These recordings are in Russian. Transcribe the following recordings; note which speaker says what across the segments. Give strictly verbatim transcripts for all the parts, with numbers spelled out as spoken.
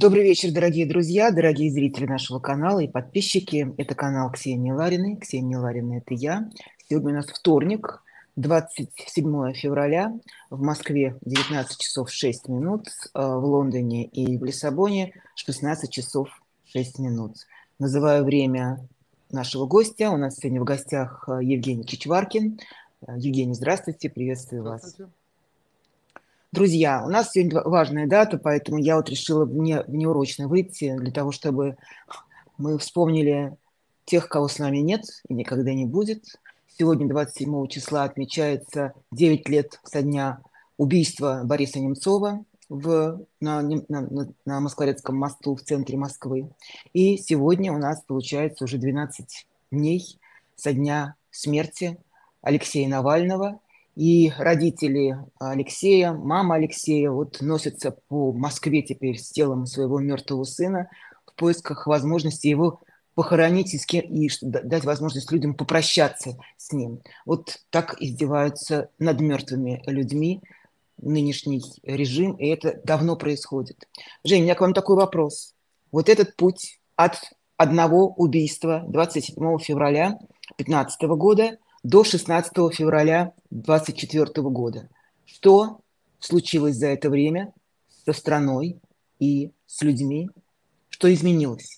Speaker 1: Добрый вечер, дорогие друзья, дорогие зрители нашего канала и подписчики. Это канал Ксении Лариной. Ксения Ларина– это я. Сегодня у нас вторник, двадцать седьмое февраля. В Москве девятнадцать часов шесть минут, э, в Лондоне и в Лиссабоне шестнадцать часов шесть минут. Называю время нашего гостя. У нас сегодня в гостях э, Евгений Чичваркин. Э, Евгений, здравствуйте, приветствую вас.
Speaker 2: Здравствуйте.
Speaker 1: Друзья, у нас сегодня важная дата, поэтому я вот решила вне, внеурочно выйти для того, чтобы мы вспомнили тех, кого с нами нет и никогда не будет. Сегодня, двадцать седьмого числа, отмечается девять лет со дня убийства Бориса Немцова в, на, Нем- на, на, на Москворецком мосту в центре Москвы. И сегодня у нас получается уже двенадцать дней со дня смерти Алексея Навального. И родители Алексея, мама Алексея вот носятся по Москве теперь с телом своего мертвого сына в поисках возможности его похоронить и, с кем, и дать возможность людям попрощаться с ним. Вот так издеваются над мертвыми людьми нынешний режим, и это давно происходит. Жень, у меня к вам такой вопрос. Вот этот путь от одного убийства двадцать седьмого февраля две тысячи пятнадцатого года до шестнадцатого февраля двадцать четвёртого года. Что случилось за это время со страной и с людьми? Что изменилось?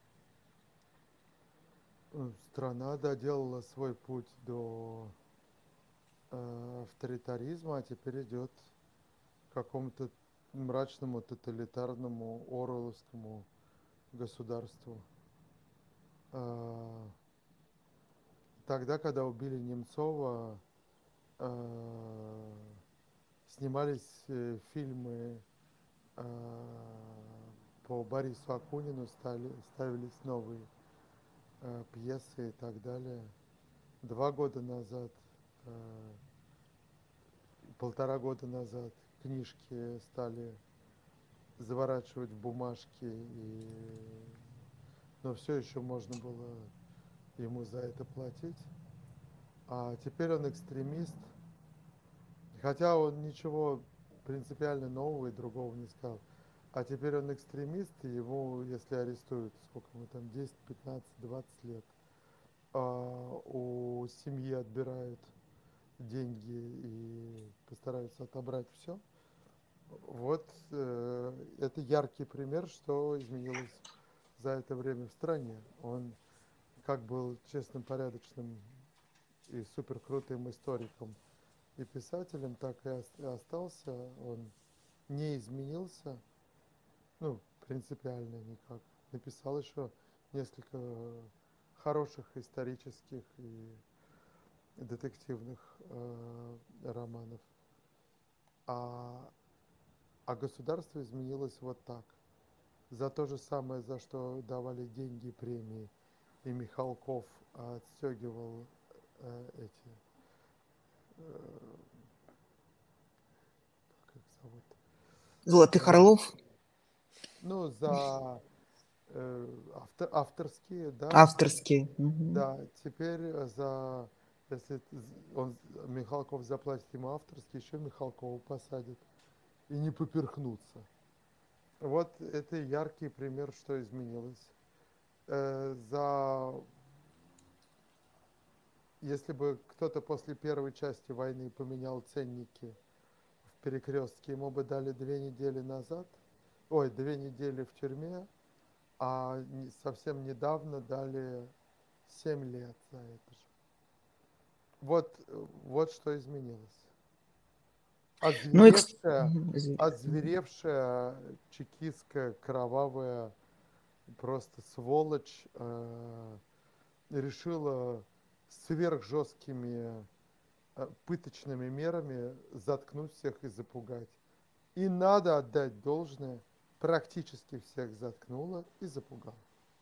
Speaker 2: Э, Страна доделала свой путь до э, авторитаризма, а теперь идет к какому-то мрачному, тоталитарному, оруэлловскому государству. Э, Тогда, когда убили Немцова, э, снимались э, фильмы э, по Борису Акунину, стали, ставились новые э, пьесы и так далее. Два года назад, э, полтора года назад книжки стали заворачивать в бумажки, и... но все еще можно было ему за это платить. А теперь он экстремист, хотя он ничего принципиально нового и другого не сказал. А теперь он экстремист, и ему, если арестуют, сколько ему там, десять, пятнадцать, двадцать лет, а у семьи отбирают деньги и постараются отобрать все. Вот э, это яркий пример, что изменилось за это время в стране. Он как был честным, порядочным и супер крутым историком и писателем, так и остался. Он не изменился, ну, принципиально никак. Написал еще несколько хороших исторических и детективных э, романов. А, а государство изменилось вот так. За то же самое, за что давали деньги, премии, и Михалков отстегивал э, эти, э, как их зовут,
Speaker 1: Золотых
Speaker 2: э,
Speaker 1: Орлов?
Speaker 2: ну, за э, автор, авторские, да,
Speaker 1: Авторские. Мгм.
Speaker 2: да, теперь за, если он, Михалков заплатит ему авторские, еще Михалкова посадят, и не поперхнуться. Вот это яркий пример, что изменилось. Э, за Если бы кто-то после первой части войны поменял ценники в перекрестке, ему бы дали две недели назад, ой, две недели в тюрьме, а совсем недавно дали семь лет за это же. Вот, вот что изменилось.
Speaker 1: Ну, экс-
Speaker 2: Озверевшая,
Speaker 1: Мгм, извини.
Speaker 2: озверевшая чекистская кровавая просто сволочь э, решила сверхжесткими э, пыточными мерами заткнуть всех и запугать. И надо отдать должное, практически всех заткнула и запугала.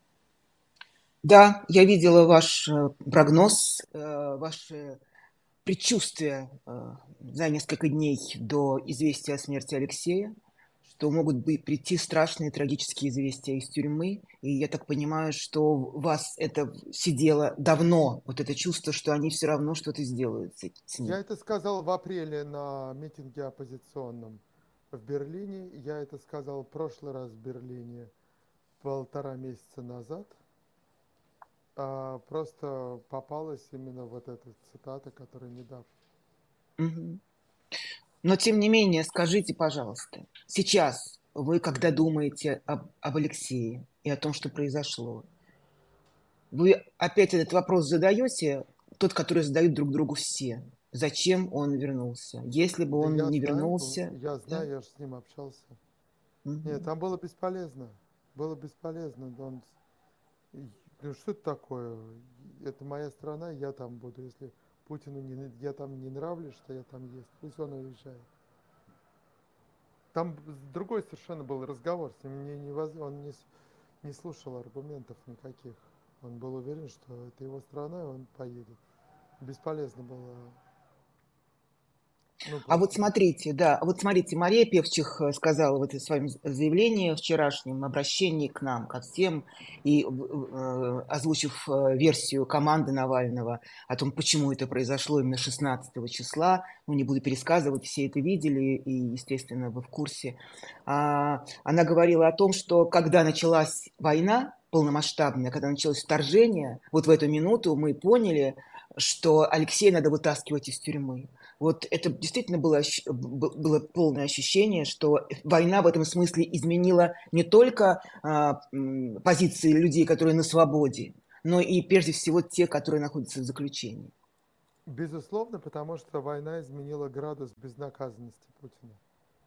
Speaker 1: Да, я видела ваш э, прогноз, э, ваши предчувствия э, за несколько дней до известия о смерти Алексея, что могут быть, прийти страшные трагические известия из тюрьмы. И я так понимаю, что у вас это сидело давно, вот это чувство, что они все равно что-то сделают с, с
Speaker 2: Я
Speaker 1: ним.
Speaker 2: это сказал в апреле на митинге оппозиционном. в Берлине. Я это сказал в прошлый раз в Берлине полтора месяца назад. А просто попалась именно вот эта цитата, которая недавно.
Speaker 1: Мгм. Но тем не менее, скажите, пожалуйста, сейчас вы, когда думаете об, об Алексее и о том, что произошло, вы опять этот вопрос задаете, тот, который задают друг другу все. Зачем он вернулся? Если бы
Speaker 2: Да
Speaker 1: он
Speaker 2: я
Speaker 1: не
Speaker 2: знаю,
Speaker 1: вернулся,
Speaker 2: я
Speaker 1: да?
Speaker 2: знаю, я же с ним общался. Нет,
Speaker 1: Мгм.
Speaker 2: там было бесполезно. Было бесполезно. Он, ну что это такое? Это моя страна, я там буду. Если Путину не, я там не нравлюсь, что я там есть, пусть он уезжает. Там другой совершенно был разговор с ним. Не, не, он не, не слушал аргументов никаких. Он был уверен, что это его страна, и он поедет. Бесполезно было. Ну,
Speaker 1: А вот
Speaker 2: просто.
Speaker 1: смотрите, да, вот смотрите, Мария Певчих э, сказала в этом своем заявлении вчерашнем, обращении к нам, ко всем, и э, озвучив э, версию команды Навального о том, почему это произошло именно шестнадцатого числа, ну, не буду пересказывать, все это видели, и, естественно, вы в курсе. А, она говорила о том, что когда началась война полномасштабная, когда началось вторжение, вот в эту минуту мы поняли, что Алексея надо вытаскивать из тюрьмы. Вот это действительно было, было полное ощущение, что война в этом смысле изменила не только а, позиции людей, которые на свободе, но и прежде всего те, которые находятся в заключении.
Speaker 2: Безусловно, потому что война изменила градус безнаказанности Путина.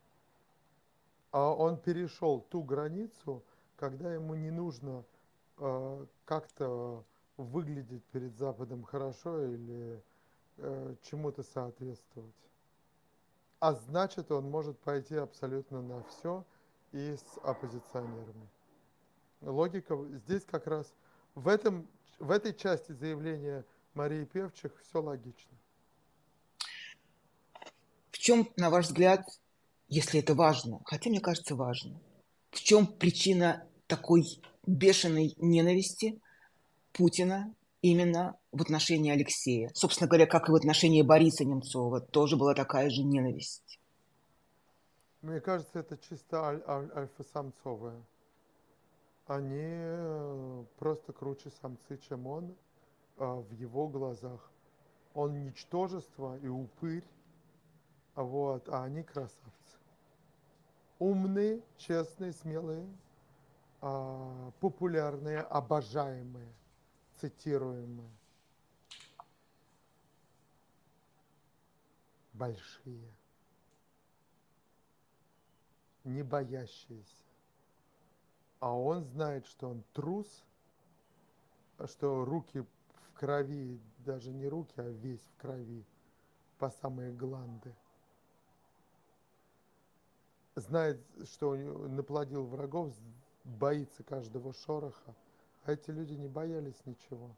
Speaker 2: А он перешел ту границу, когда ему не нужно э, как-то выглядеть перед Западом хорошо или э, чему-то соответствовать. А значит, он может пойти абсолютно на все и с оппозиционерами. Логика здесь как раз в, этом, в этой части заявления Марии Певчих все логично.
Speaker 1: В чем, на ваш взгляд, если это важно, хотя мне кажется важно, в чем причина такой бешеной ненависти Путина именно в отношении Алексея? Собственно говоря, как и в отношении Бориса Немцова, тоже была такая же ненависть.
Speaker 2: Мне кажется, это чисто аль- аль- альфа-самцовое. Они э, просто круче самцы, чем он э, в его глазах. Он ничтожество и упырь, а вот, а они красавцы. Умные, честные, смелые, а, популярные, обожаемые, цитируемые, большие, не боящиеся. А он знает, что он трус, что руки в крови, даже не руки, а весь в крови, по самые гланды. Знает, что наплодил врагов, боится каждого шороха. А эти люди не боялись ничего.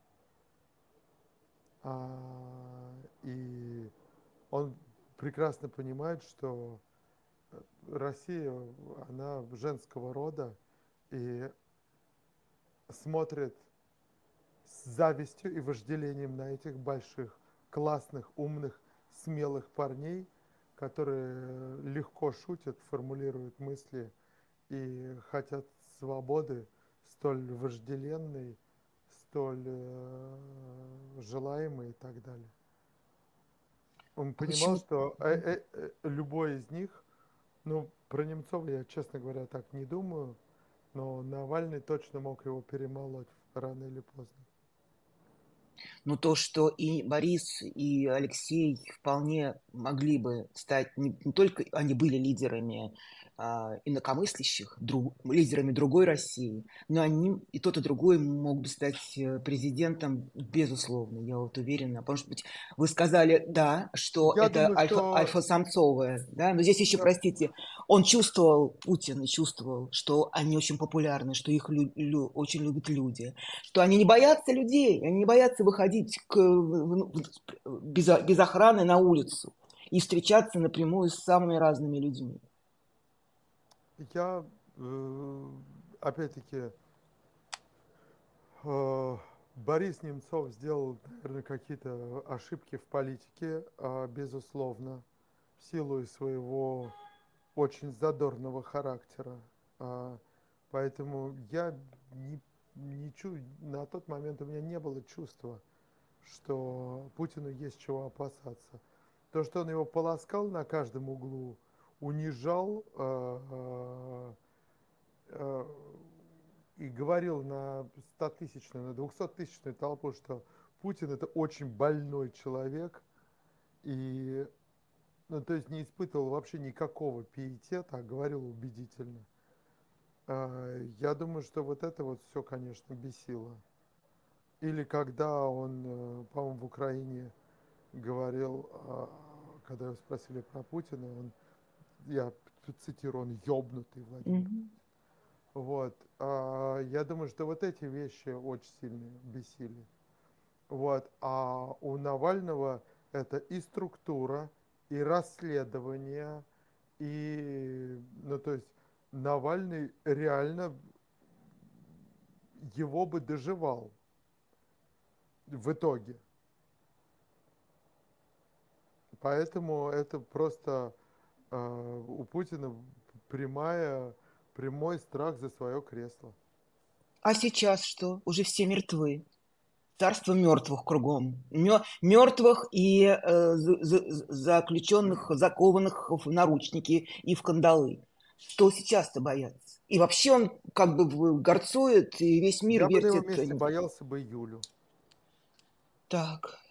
Speaker 2: А, и он прекрасно понимает, что Россия, она женского рода и смотрит с завистью и вожделением на этих больших, классных, умных, смелых парней, которые легко шутят, формулируют мысли и хотят свободы столь вожделенной, столь э, желаемой и так далее. Он
Speaker 1: А
Speaker 2: понимал,
Speaker 1: почему?
Speaker 2: что э, э, э, любой из них, ну, про Немцова я, честно говоря, так не думаю, но Навальный точно мог его перемолоть рано или поздно.
Speaker 1: Но то, что и Борис, и Алексей вполне могли бы стать, не, не только они были лидерами а, инакомыслящих, друг, лидерами другой России, но они и тот, и другой могут бы стать э, президентом, безусловно, я вот уверена. Потому что вы сказали, да, что
Speaker 2: Я
Speaker 1: это
Speaker 2: думаю,
Speaker 1: альфа,
Speaker 2: что
Speaker 1: альфа-самцовое, да, но здесь еще,
Speaker 2: я,
Speaker 1: простите, он чувствовал, Путин чувствовал, что они очень популярны, что их лю, лю, очень любят люди, что они не боятся людей, они не боятся выходить к, без, без охраны на улицу и встречаться напрямую с самыми разными людьми.
Speaker 2: я э, опять-таки, э, Борис Немцов сделал, наверное, какие-то ошибки в политике, э, безусловно, в силу своего очень задорного характера. А, Поэтому я не, не чу... на тот момент у меня не было чувства, что Путину есть чего опасаться. То, что он его полоскал на каждом углу, унижал э, э, э, и говорил на стотысячную, на двухсоттысячную толпу, что Путин это очень больной человек, и, ну, то есть не испытывал вообще никакого пиетета, а говорил убедительно. А, Я думаю, что вот это вот все, конечно, бесило. Или когда он, э, по-моему, в Украине говорил, а, когда его спросили про Путина, он, я цитирую, он ёбнутый Владимир.
Speaker 1: Мгм.
Speaker 2: Вот. А, Я думаю, что вот эти вещи очень сильно бесили. Вот. А у Навального это и структура, и расследование, и, ну, то есть Навальный реально его бы доживал в итоге. Поэтому это просто э, у Путина прямая, прямой страх за свое кресло.
Speaker 1: А сейчас что? Уже все мертвы. Царство мертвых кругом. Мертвых и э, за- за- заключенных, закованных в наручники и в кандалы. Что сейчас-то бояться? И вообще он как бы в- горцует, и весь мир
Speaker 2: Я бы на его
Speaker 1: вертит.
Speaker 2: месте боялся бы Юлю.
Speaker 1: Так.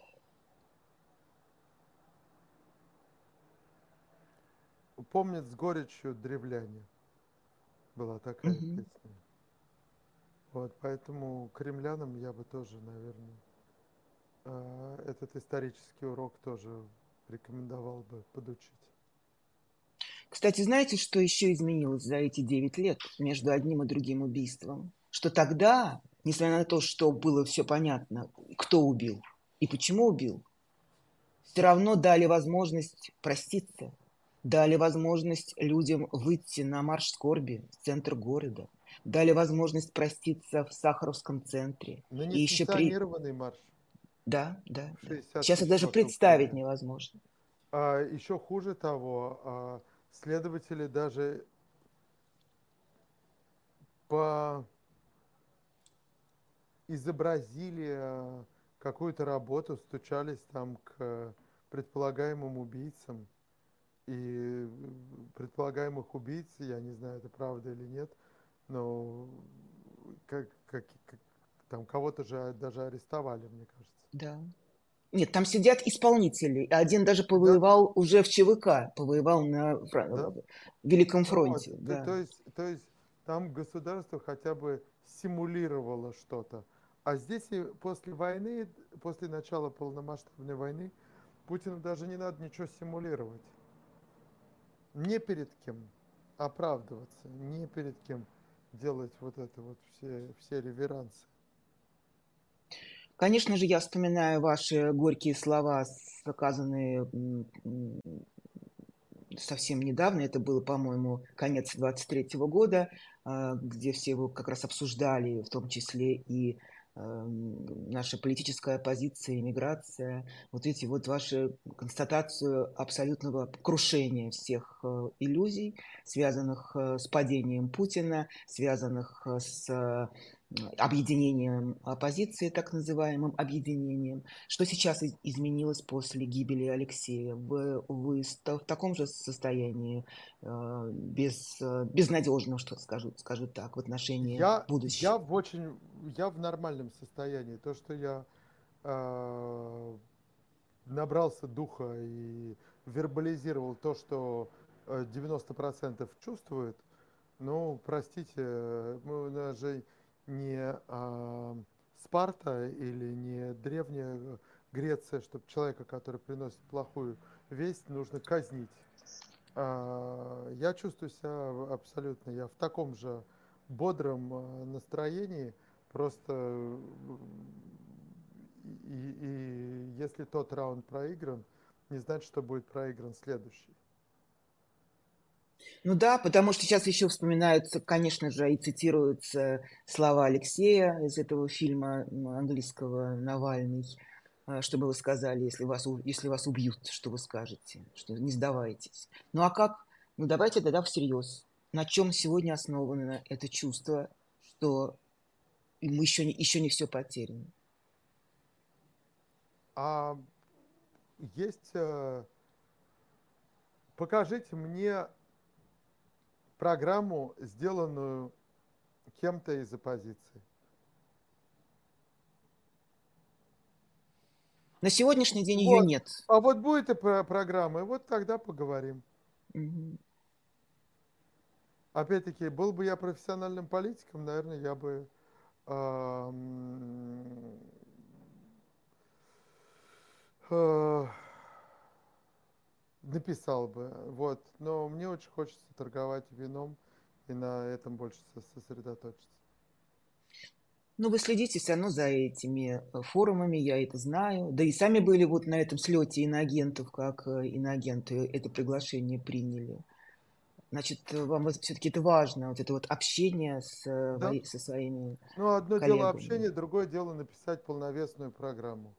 Speaker 2: Помнят с горечью древляне. Была такая
Speaker 1: Мгм.
Speaker 2: песня. Вот, поэтому кремлянам я бы тоже, наверное, э, этот исторический урок тоже рекомендовал бы подучить.
Speaker 1: Кстати, знаете, что еще изменилось за эти девять лет между одним и другим убийством? Что тогда, несмотря на то, что было все понятно, кто убил и почему убил, все равно дали возможность проститься, дали возможность людям выйти на марш скорби в центр города, дали возможность проститься в Сахаровском центре.
Speaker 2: На
Speaker 1: И еще при...
Speaker 2: несанкционированный марш
Speaker 1: Да, да, да.
Speaker 2: шестьдесят
Speaker 1: Сейчас это
Speaker 2: тысяч
Speaker 1: даже
Speaker 2: вокруг
Speaker 1: представить
Speaker 2: Кремля.
Speaker 1: невозможно.
Speaker 2: А еще хуже того, а, следователи даже по изобразили а, какую-то работу, стучались там к предполагаемым убийцам. И предполагаемых убийц, я не знаю, это правда или нет, но как, как, как- там кого-то же даже арестовали, мне кажется.
Speaker 1: Да. Нет, там сидят исполнители. Один даже
Speaker 2: Сидят,
Speaker 1: повоевал уже в ЧВК, повоевал на
Speaker 2: да?
Speaker 1: фра- Великом
Speaker 2: Ну вот,
Speaker 1: фронте.
Speaker 2: то,
Speaker 1: Да.
Speaker 2: то есть, то есть там государство хотя бы симулировало что-то. А здесь и после войны, после начала полномасштабной войны, Путину даже не надо ничего симулировать. Не перед кем оправдываться, не перед кем делать вот это вот все, все реверансы.
Speaker 1: Конечно же, я вспоминаю ваши горькие слова, сказанные совсем недавно, это было, по-моему, конец двадцать третьего года, а, где все его как раз обсуждали, в том числе и эм, наша политическая оппозиция, иммиграция, вот эти вот ваши констатацию абсолютного крушения всех э, иллюзий, связанных э, с падением Путина, связанных э, с э, объединением оппозиции, так называемым объединением. Что сейчас изменилось после гибели Алексея? Вы, вы в таком же состоянии, э, без, э, безнадежном, что скажу, скажу так, в отношении
Speaker 2: Я, я
Speaker 1: будущего?
Speaker 2: в очень, я в нормальном состоянии. То, что я э, набрался духа и вербализировал то, что э, девяносто процентов чувствует, ну, простите, э, мы, у нас же не а, Спарта или не древняя Греция, чтобы человека, который приносит плохую весть, нужно казнить. А, Я чувствую себя абсолютно, я в таком же бодром а, настроении, просто э, и, и если тот раунд проигран, не значит, что будет проигран следующий.
Speaker 1: Ну да, потому что сейчас еще вспоминаются, конечно же, и цитируются слова Алексея из этого фильма английского «Навальный». А, Что бы вы сказали, если вас, у- если вас убьют, что вы скажете, что не сдавайтесь. Ну а как Ну, давайте тогда всерьез. На чем сегодня основано это чувство, что мы еще не, еще не все потеряно?
Speaker 2: А есть... э, Покажите мне программу, сделанную кем-то из оппозиции.
Speaker 1: На сегодняшний день ее
Speaker 2: Вот.
Speaker 1: нет.
Speaker 2: А вот будет и про- программа, и вот тогда поговорим.
Speaker 1: Мгм.
Speaker 2: Опять-таки, был бы я профессиональным политиком, наверное, я бы ам, э, написал бы. Вот. Но мне очень хочется торговать вином и на этом больше со- сосредоточиться.
Speaker 1: Ну, вы следите все равно за этими э, форумами, я это знаю. Да и сами были вот на этом слете иноагентов, как э, иноагенты это приглашение приняли. Значит, э, вам все-таки это важно, вот это вот общение с, э,
Speaker 2: Да?
Speaker 1: во- со своими
Speaker 2: Ну, одно дело
Speaker 1: коллегами.
Speaker 2: общение, другое дело написать полновесную программу.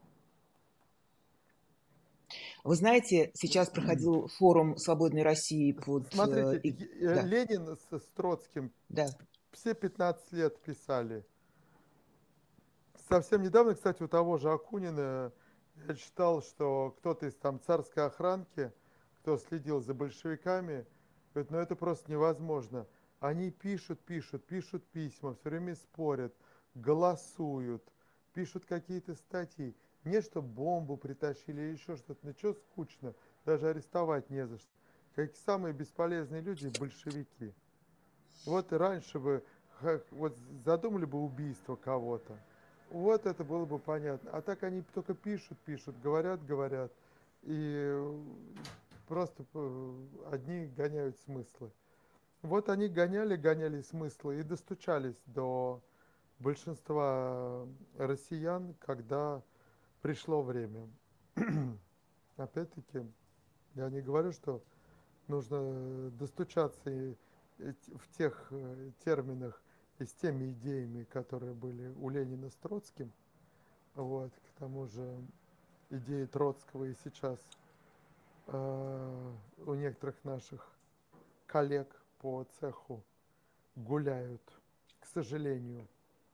Speaker 1: Вы знаете, сейчас проходил форум «Свободной России» под... э,
Speaker 2: Смотрите,
Speaker 1: и-
Speaker 2: Е- э,
Speaker 1: Да,
Speaker 2: Ленин с с Троцким
Speaker 1: да.
Speaker 2: все пятнадцать лет писали. Совсем недавно, кстати, у того же Акунина я читал, что кто-то из там царской охранки, кто следил за большевиками, говорит, ну это просто невозможно. Они пишут, пишут, пишут письма, все время спорят, голосуют, пишут какие-то статьи. Не, что бомбу притащили или еще что-то. Ну что скучно, даже арестовать не за что. Как самые бесполезные люди большевики. Вот и раньше бы ха- вот задумали бы убийство кого-то. Вот это было бы понятно. А так они только пишут, пишут, говорят, говорят. И просто э, одни гоняют смыслы. Вот они гоняли, гоняли смыслы и достучались до большинства россиян, когда пришло время. Опять-таки, я не говорю, что нужно достучаться и э, в тех э, терминах и с теми идеями, которые были у Ленина с Троцким. Вот, к тому же идеи Троцкого и сейчас э, у некоторых наших коллег по цеху гуляют, к сожалению.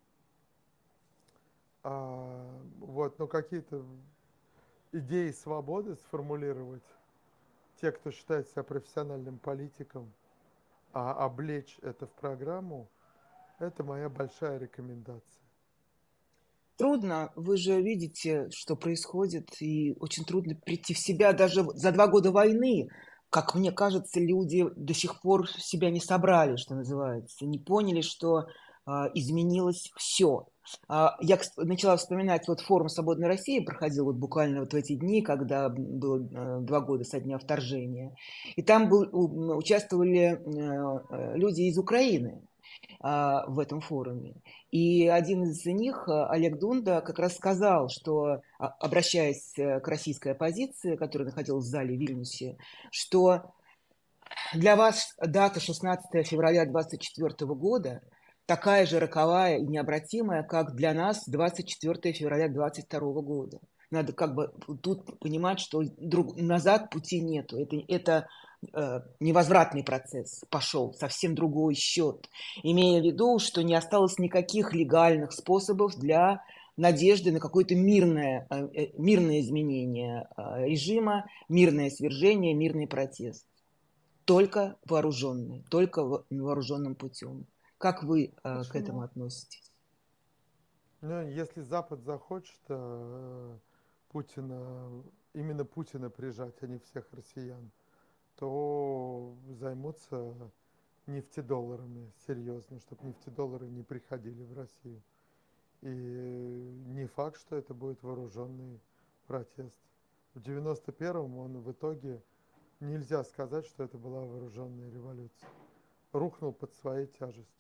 Speaker 2: А, вот, но какие-то идеи свободы сформулировать, те, кто считает себя профессиональным политиком, а облечь это в программу, это моя большая рекомендация.
Speaker 1: Трудно, вы же видите, что происходит, и очень трудно прийти в себя даже за два года войны. Как мне кажется, люди до сих пор себя не собрали, что называется, не поняли, что а, изменилось все. А, я кс- начала вспоминать, вот форум «Свободной России» проходил вот буквально вот в эти дни, когда было э, два года со дня вторжения. И там был, у- участвовали э, э, люди из Украины а, в этом форуме. И один из них, а, Олег Дунда, как раз сказал, что, а, обращаясь э, к российской оппозиции, которая находилась в зале в Вильнюсе, что для вас дата шестнадцатое февраля двадцать четвёртого года такая же роковая и необратимая, как для нас двадцать четвёртое февраля двадцать второго года. Надо как бы тут понимать, что друг, назад пути нету. Это, это э, невозвратный процесс пошел, совсем другой счет. Имея в виду, что не осталось никаких легальных способов для надежды на какое-то мирное, э, э, мирное изменение э, режима, мирное свержение, мирный протест. Только вооруженный, только вооруженным путем. Как вы э, к этому
Speaker 2: Почему?
Speaker 1: относитесь?
Speaker 2: Ну, если Запад захочет э, Путина, именно Путина прижать, а не всех россиян, то займутся нефтедолларами серьезно, чтобы нефтедоллары не приходили в Россию. И не факт, что это будет вооруженный протест. В девяносто первом он в итоге, нельзя сказать, что это была вооруженная революция. Рухнул под своей тяжестью.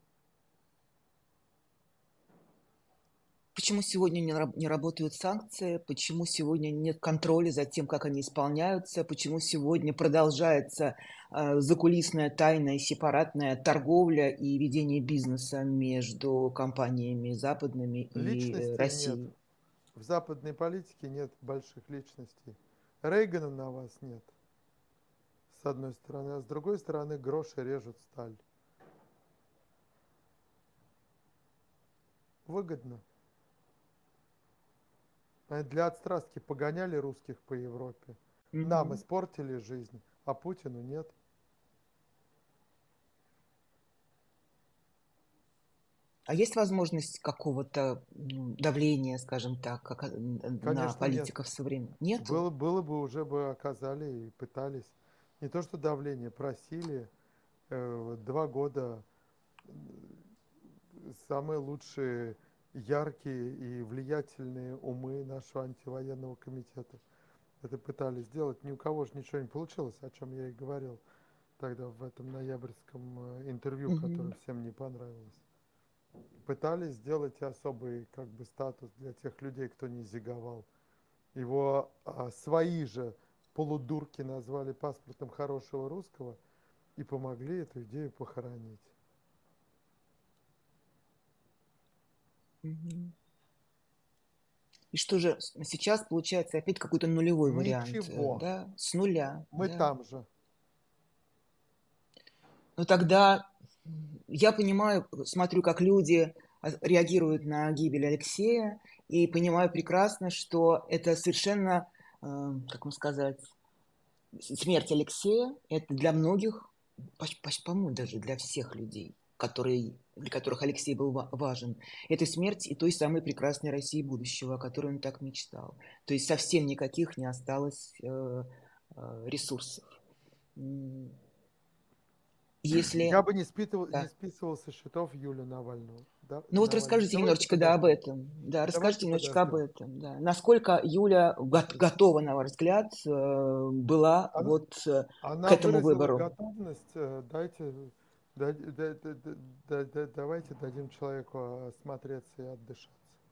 Speaker 1: Почему сегодня не, не работают санкции? Почему сегодня нет контроля за тем, как они исполняются? Почему сегодня продолжается э, закулисная, тайная, сепаратная торговля и ведение бизнеса между компаниями западными и э,
Speaker 2: Личностей нет.
Speaker 1: Россией?
Speaker 2: В западной политике нет больших личностей. Рейгана на вас нет. с одной стороны, а с другой стороны гроши режут сталь. Выгодно. А для отстрастки погоняли русских по Европе. Нам
Speaker 1: Мгм.
Speaker 2: испортили жизнь, а Путину нет.
Speaker 1: А есть возможность какого-то ну, давления, скажем так, как, э, на
Speaker 2: Конечно, нет.
Speaker 1: политиков современных? Нету?
Speaker 2: Было, было бы, уже бы оказали и пытались. Не то что давление, просили э, два года э, самые лучшие, яркие и влиятельные умы нашего антивоенного комитета. Это пытались сделать. Ни у кого же ничего не получилось, о чем я и говорил тогда в этом ноябрьском э, интервью, которое
Speaker 1: Мгм.
Speaker 2: всем не понравилось. Пытались сделать особый как бы статус для тех людей, кто не зиговал. Его а, свои же полудурки назвали паспортом хорошего русского и помогли эту идею похоронить.
Speaker 1: Мгм. И что же с- сейчас получается опять какой-то нулевой вариант, э,
Speaker 2: Ничего.
Speaker 1: да, с нуля,
Speaker 2: Мы
Speaker 1: да.
Speaker 2: там же.
Speaker 1: Но тогда м, я понимаю, смотрю, как люди а, реагируют на гибель Алексея, и понимаю прекрасно, что это совершенно, э, как вам сказать, с- смерть Алексея, это для многих, поч- поч- по-моему, даже для всех людей, которые, для которых Алексей был ва- важен, это смерть и той самой прекрасной России будущего, о которой он так мечтал. То есть совсем никаких не осталось э, э, ресурсов. М,
Speaker 2: Я
Speaker 1: Если
Speaker 2: бы не списывал, не
Speaker 1: да.
Speaker 2: списывал со счетов Юлию Навального. Да,
Speaker 1: Ну вот
Speaker 2: Навального.
Speaker 1: расскажите
Speaker 2: Давайте
Speaker 1: немножечко, да, об
Speaker 2: подождем.
Speaker 1: этом. Да, расскажите
Speaker 2: Давайте
Speaker 1: немножечко об
Speaker 2: подождем.
Speaker 1: этом. Да. Насколько Юля го- готова, на ваш взгляд, э, была
Speaker 2: Она,
Speaker 1: вот э, к
Speaker 2: она
Speaker 1: этому
Speaker 2: выразила
Speaker 1: выбору?
Speaker 2: готовность. э, Дайте, да- да- да- да- да- да- давайте дадим человеку осмотреться и отдышаться.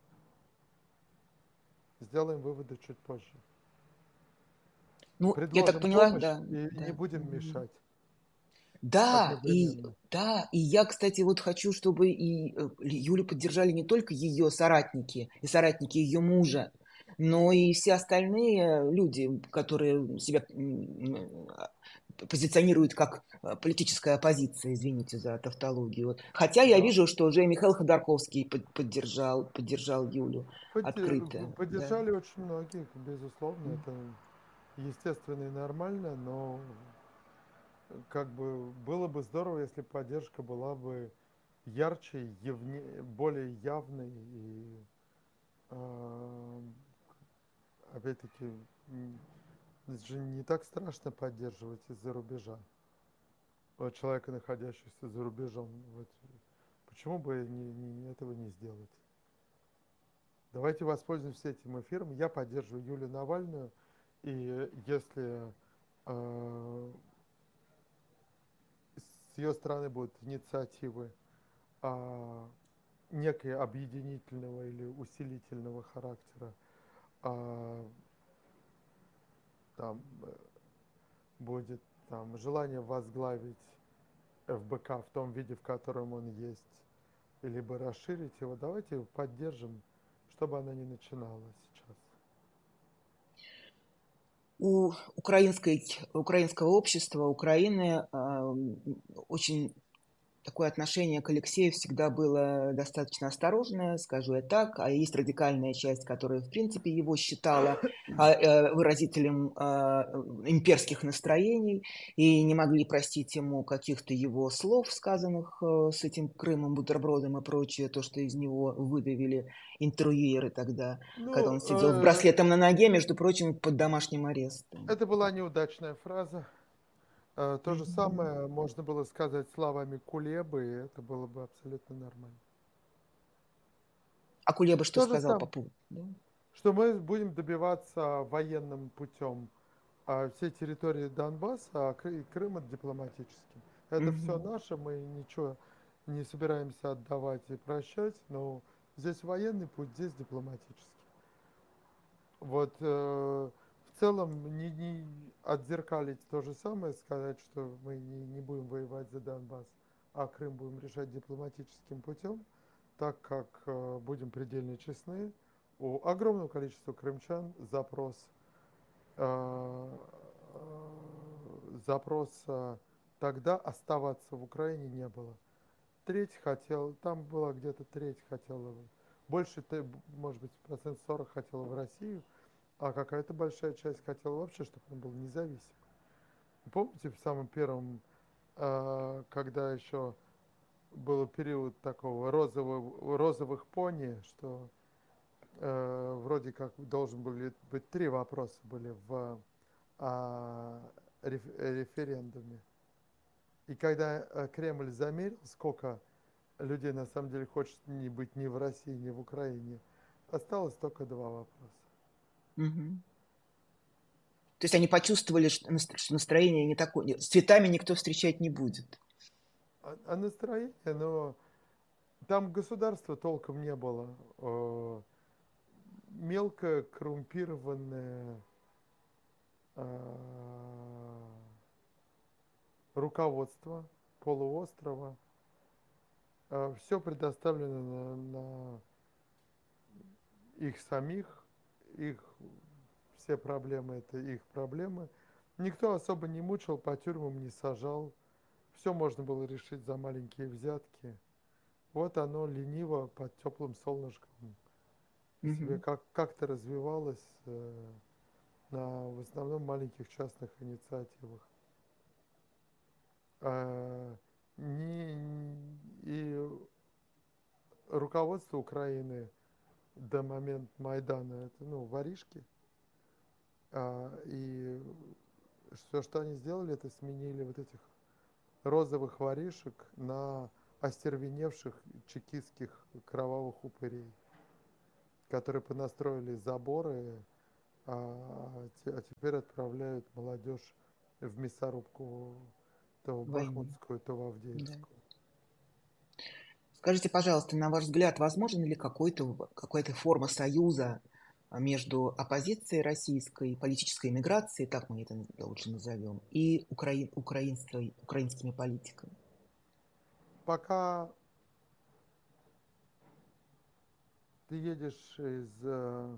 Speaker 2: Сделаем выводы чуть позже.
Speaker 1: Ну, я так
Speaker 2: Предложим
Speaker 1: поняла,
Speaker 2: помощь
Speaker 1: да,
Speaker 2: и не
Speaker 1: да.
Speaker 2: будем
Speaker 1: Мгм.
Speaker 2: мешать
Speaker 1: Да, и
Speaker 2: одновременно.
Speaker 1: да, и я, кстати, вот хочу, чтобы и э, Юлю поддержали не только ее соратники и соратники ее мужа, но и все остальные люди, которые себя м, а, позиционируют как а, политическая оппозиция, извините за тавтологию. Вот. Хотя я
Speaker 2: Да.
Speaker 1: вижу, что уже Михаил Ходорковский под- поддержал, поддержал Юлю
Speaker 2: Подде-
Speaker 1: открыто. Да.
Speaker 2: Поддержали очень многих, безусловно, это естественно и нормально, но как бы было бы здорово, если поддержка была бы ярче, явне, более явной и а, опять-таки м, это же не так страшно поддерживать из-за рубежа. Вот человека, находящегося за рубежом. Вот. Почему бы не, не- этого не сделать? Давайте воспользуемся этим эфиром. Я поддерживаю Юлию Навальную. И если э, с ее стороны будут инициативы э, некой объединительного или усилительного характера, э, там э, будет там, желание возглавить эф бэ ка в том виде, в котором он есть, либо расширить его, давайте поддержим, чтобы она не начинала сейчас.
Speaker 1: У украинской, украинского общества, Украины а, очень такое отношение к Алексею всегда было достаточно осторожное, скажу я так. А есть радикальная часть, которая, в принципе, его считала а, э, выразителем а, имперских настроений и не могли простить ему каких-то его слов, сказанных э, с этим Крымом, бутербродом и прочее, то, что из него выдавили интервьюеры тогда, когда он
Speaker 2: Ну,
Speaker 1: сидел с
Speaker 2: э,
Speaker 1: браслетом на ноге, между прочим, под домашним арестом.
Speaker 2: это была неудачная фраза. Э, То же
Speaker 1: Мгм.
Speaker 2: самое можно было сказать словами Кулебы, и это было бы абсолютно нормально.
Speaker 1: А Кулеба что
Speaker 2: То же
Speaker 1: сказал по
Speaker 2: самое,
Speaker 1: поводу? Да?
Speaker 2: что мы будем добиваться военным путем а, всей территории Донбасса, а Кры- Крыма дипломатическим. Это все
Speaker 1: Мгм.
Speaker 2: наше, мы ничего не собираемся отдавать и прощать, но здесь военный путь, здесь дипломатический. Вот э, в целом не, не отзеркалить то же самое, сказать, что мы не, не будем воевать за Донбасс, а Крым будем решать дипломатическим путем, так как, э, будем предельно честны, у огромного количества крымчан запрос э, э, запроса тогда оставаться в Украине не было. Треть хотел, там было где-то треть хотела, больше, т- может быть, процент сорок хотела в Россию, а какая-то большая часть хотела вообще, чтобы он был независим. Помните, в самом первом, э, когда еще был период такого розового, розовых пони, что э, вроде как должен были быть три вопроса были в а, реф- референдуме. И когда э, Кремль замерил, сколько людей на самом деле хочет не быть ни в России, ни в Украине, осталось только два вопроса.
Speaker 1: Мгм. То есть они почувствовали, что наст- что настроение не такое. С цветами никто встречать не будет.
Speaker 2: А, а настроение, но там государства толком не было. Э, мелкое, коррумпированное э, руководство полуострова. Э, все предоставлено на, на их самих, их все проблемы это их проблемы. Никто особо не мучил, по тюрьмам не сажал. Все можно было решить за маленькие взятки. Вот оно лениво под теплым солнышком себе
Speaker 1: Мгм.
Speaker 2: как, как-то развивалось э, на в основном маленьких частных инициативах. А, не, и руководство Украины до момента Майдана это ну воришки. А, и все, что они сделали, это сменили вот этих розовых воришек на остервеневших чекистских кровавых упырей, которые понастроили заборы, а, те- а теперь отправляют молодежь в мясорубку то в
Speaker 1: Войны.
Speaker 2: Бахмутскую, то в
Speaker 1: Да.
Speaker 2: Авдеевскую.
Speaker 1: Скажите, пожалуйста, на ваш взгляд, возможен ли какой-то, какая-то форма союза а, между оппозицией российской, политической эмиграцией, так мы это лучше назовем, и украин, украинской, украинскими политиками?
Speaker 2: Пока ты едешь из э,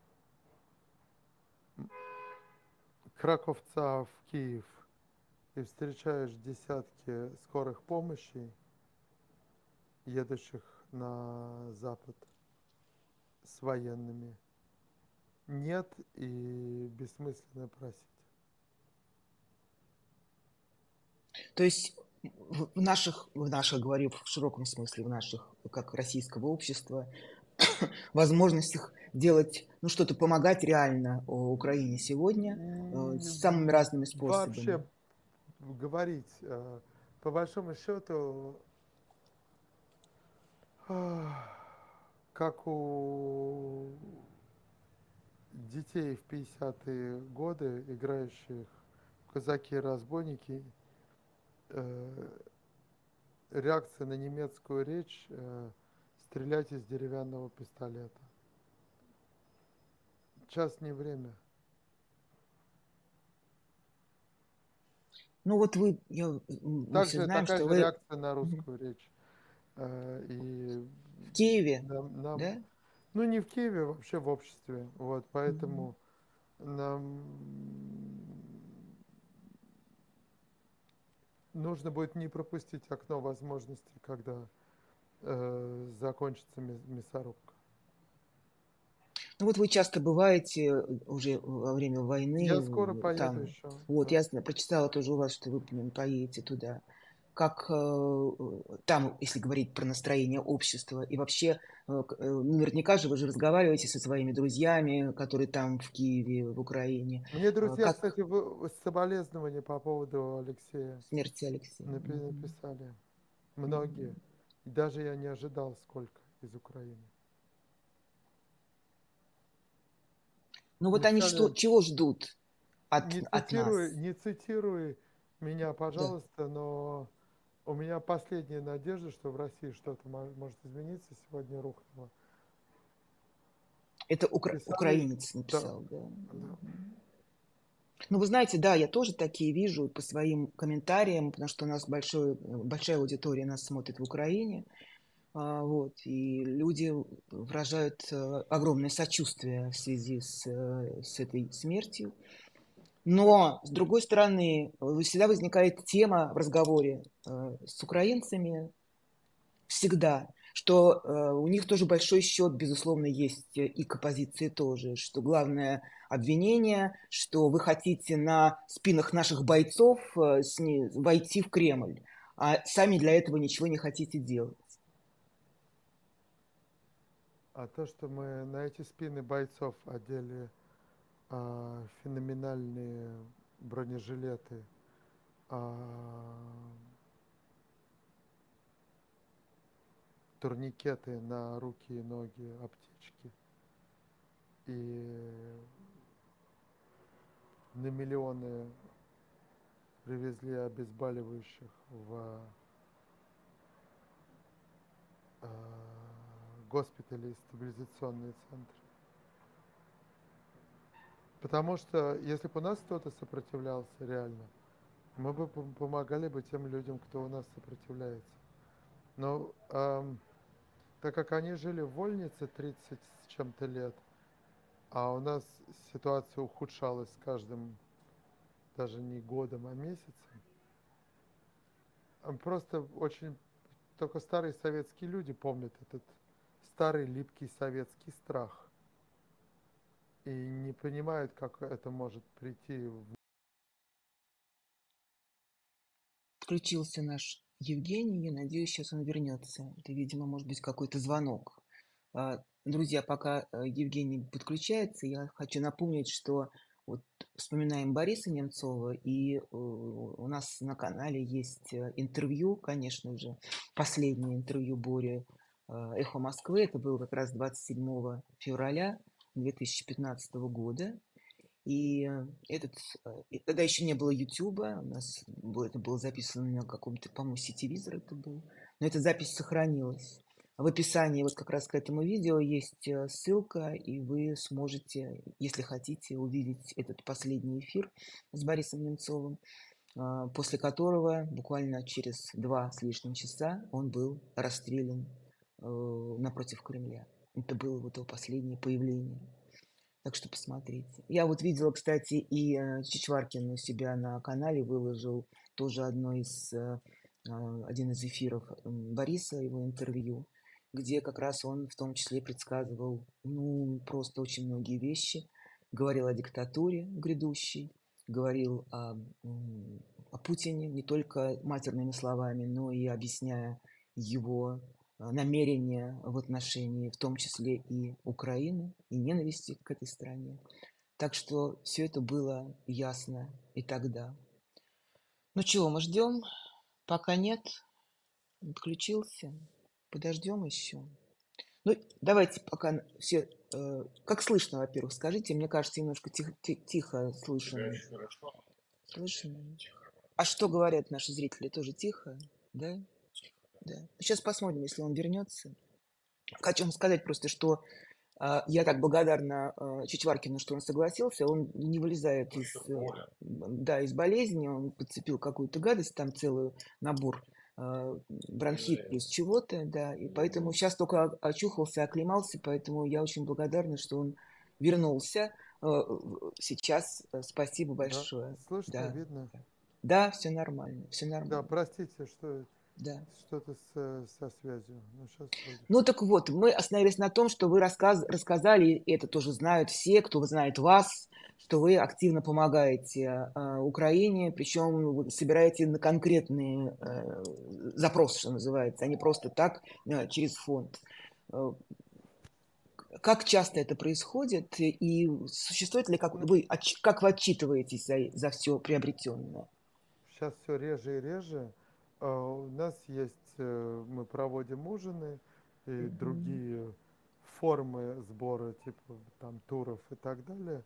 Speaker 2: Краковца в Киев и встречаешь десятки скорых помощи, едущих на запад с военными, нет и бессмысленно просить.
Speaker 1: То есть в в наших, в наших, говорю в широком смысле, в наших, как российского общества, возможностях делать, ну, что-то помогать реально о Украине сегодня э, с самыми разными способами.
Speaker 2: Вообще говорить, э, по большому счету, как у детей в пятидесятые годы, играющих в казаки и разбойники, э, реакция на немецкую речь э, стрелять из деревянного пистолета. Час не время.
Speaker 1: Ну вот вы, я, мы все
Speaker 2: Также
Speaker 1: знаем,
Speaker 2: такая
Speaker 1: что
Speaker 2: же
Speaker 1: вы
Speaker 2: реакция на
Speaker 1: мгм,
Speaker 2: русскую речь. Э, и
Speaker 1: в Киеве,
Speaker 2: нам, нам-
Speaker 1: да?
Speaker 2: ну не в Киеве, вообще в обществе. Вот,
Speaker 1: Мгм.
Speaker 2: поэтому нам нужно будет не пропустить окно возможностей, когда э, закончится мясорубка.
Speaker 1: Ну вот вы часто бываете уже во время
Speaker 2: Я
Speaker 1: войны
Speaker 2: скоро
Speaker 1: э,
Speaker 2: поеду
Speaker 1: там.
Speaker 2: еще,
Speaker 1: Вот,
Speaker 2: да.
Speaker 1: я зна- прочитала тоже у вас, что вы м, поедете туда. Как э, там, если говорить про настроение общества, и вообще, э, к- э, наверняка же вы же разговариваете со своими друзьями, которые там в Киеве, в Украине.
Speaker 2: Мне
Speaker 1: Э,
Speaker 2: друзья,
Speaker 1: Как
Speaker 2: кстати, в- соболезнования по поводу Алексея
Speaker 1: смерти Алексея?
Speaker 2: напи-
Speaker 1: Мгм.
Speaker 2: написали. Многие.
Speaker 1: Мгм.
Speaker 2: И даже я не ожидал, сколько из Украины.
Speaker 1: Ну вот они что,
Speaker 2: Написали,
Speaker 1: чего ждут от,
Speaker 2: не
Speaker 1: от нас?
Speaker 2: цитируй, не цитируй меня,
Speaker 1: Да.
Speaker 2: пожалуйста, но у меня последняя надежда, что в России что-то мо- может измениться, сегодня рухнуло.
Speaker 1: Это укра-
Speaker 2: Писали,
Speaker 1: украинец
Speaker 2: да,
Speaker 1: написал, да.
Speaker 2: да.
Speaker 1: Мгм. Ну, вы знаете, да, я тоже такие вижу по своим комментариям, потому что у нас большой, большая аудитория нас смотрит в Украине, а, вот, и люди выражают э, огромное сочувствие в связи с, э, с этой смертью. Но, с другой стороны, э, всегда возникает тема в разговоре э, с украинцами, всегда, что э, у них тоже большой счет, безусловно, есть э, и к оппозиции тоже, что главное обвинение, что вы хотите на спинах наших бойцов э, с ни- войти в Кремль, а сами для этого ничего не хотите делать.
Speaker 2: А то, что мы на эти спины бойцов одели а, феноменальные бронежилеты, а, турникеты на руки и ноги, аптечки, и на миллионы привезли обезболивающих в а, госпитали и стабилизационные центры. Потому что если бы у нас кто-то сопротивлялся реально, мы бы пом- помогали бы тем людям, кто у нас сопротивляется. Но ам, так как они жили в вольнице тридцать с чем-то лет, а у нас ситуация ухудшалась с каждым, даже не годом, а месяцем, а просто очень только старые советские люди помнят этот старый липкий советский страх и не понимают, как это может прийти в...
Speaker 1: Включился наш Евгений, я надеюсь, сейчас он вернется. Это, видимо, может быть какой-то звонок. А, Друзья, пока э, Евгений подключается, я хочу напомнить, что вот вспоминаем Бориса Немцова, и э, у нас на канале есть э, интервью, конечно же, последнее интервью Бори э, «Эхо Москвы». Это было как раз двадцать седьмого февраля две тысячи пятнадцатого года. И э, этот, э, и тогда еще не было Ютуба, у нас было, это было записано на каком-то, по-моему, сетевизор это был, но эта запись сохранилась. В описании вот как раз к этому видео есть э, ссылка, и вы сможете, если хотите, увидеть этот последний эфир с Борисом Немцовым, а, после которого буквально через два с лишним часа он был расстрелян э, напротив Кремля. Это было вот его последнее появление. Так что посмотрите. Я вот видела, кстати, и э, Чичваркин у себя на канале выложил тоже одно из, э, а, один из эфиров м, Бориса, его интервью, где как раз он в том числе предсказывал, ну, просто очень многие вещи. Говорил о диктатуре грядущей, говорил о, м, о Путине не только матерными словами, но и объясняя его а, намерения в отношении, в том числе и Украины, и ненависти к этой стране. Так что все это было ясно и тогда. Ну чего, мы ждем? Пока нет, отключился. Подождем еще. Ну, давайте пока все... э, как слышно, во-первых, скажите. Мне кажется, немножко тихо, ти- тихо слышно. Слышно? А что говорят наши зрители? Тоже тихо? Да? Да. Сейчас посмотрим, если он вернется. Хочу вам сказать просто, что А, я так благодарна а, Чичваркину, что он согласился. Он не вылезает из, э, да, из болезни, он подцепил какую-то гадость, там целый набор а, бронхит плюс чего-то, да, и поэтому сейчас только о- очухался, оклемался, поэтому я очень благодарна, что он вернулся. А, в- Сейчас э, спасибо
Speaker 2: Да,
Speaker 1: большое.
Speaker 2: слышно,
Speaker 1: Да,
Speaker 2: видно.
Speaker 1: да, все нормально, все
Speaker 2: Да,
Speaker 1: нормально,
Speaker 2: простите, что
Speaker 1: да.
Speaker 2: что-то с, со связью. Ну, сейчас вроде
Speaker 1: Ну так вот, мы остановились на том, что вы рассказ, рассказали, и это тоже знают все, кто знает вас, что вы активно помогаете э, Украине, причем вы собираете на конкретные э, запросы, что называется, а не просто так э, через фонд. Э, Как часто это происходит и существует ли, как
Speaker 2: ну,
Speaker 1: вы, отч- как вы отчитываетесь за, за все приобретенное?
Speaker 2: сейчас все реже и реже. А, У нас есть, э, мы проводим ужины и
Speaker 1: Мгм.
Speaker 2: другие формы сбора, типа там туров и так далее.